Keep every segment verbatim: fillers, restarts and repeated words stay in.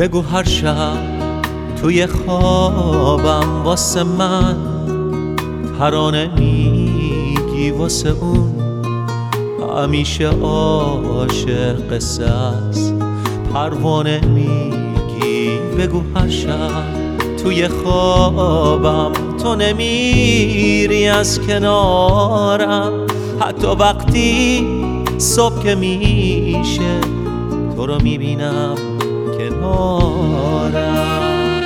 بگو هر شب توی خوابم واسه من ترانه میگی واسه اون، همیشه عاشق قصه است پروانه میگی. بگو هر شب توی خوابم تو نمیری از کنارم، حتی وقتی صبح که میشه تو رو میبینم کنارم.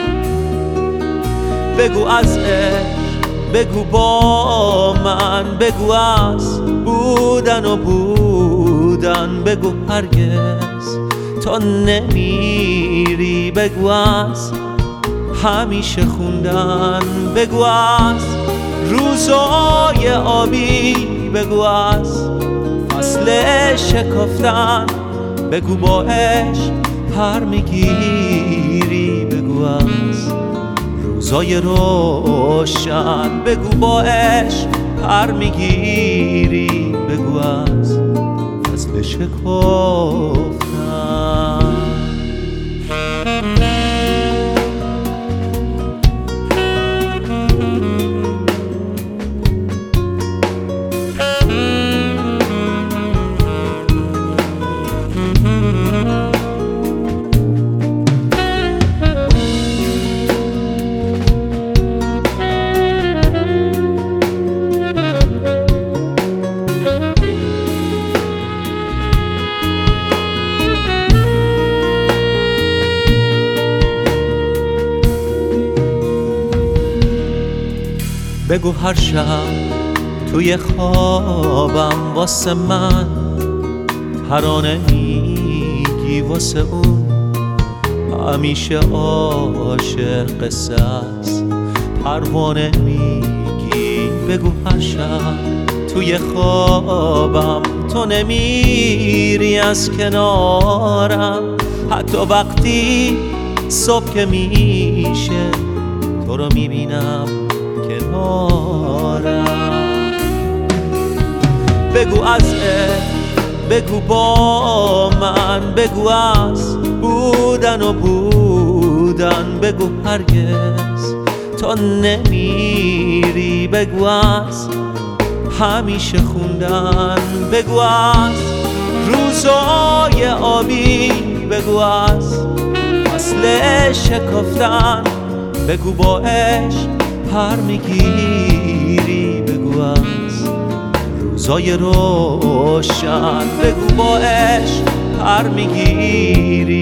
بگو از عشق، بگو با من، بگو از بودن و بودن، بگو هرگز تو نمیری، بگو از همیشه خوندن، بگو از روزای آبی، بگو از فصل شکفتن، بگو با عشق پر میگیری، بگو از روزای روشن، بگو با عشق پر میگیری، بگو از فصل شکفتن. بگو هر شب توی خوابم واسه من ترانه میگی واسه اون، همیشه عاشق قصه است پروانه میگی. بگو هر شب توی خوابم تو نمیری از کنارم، حتی وقتی صبح که میشه تو رو میبینم کنارم. بگو از عشق، بگو با من، بگو از بودن و بودن، بگو هرگز تو نمیری، بگو از همیشه خوندن، بگو از روزای آبی، بگو از فصل شکفتن، بگو با عشق پر میگیری، بگو از روزای روشن، بگو با عشق پر میگیری.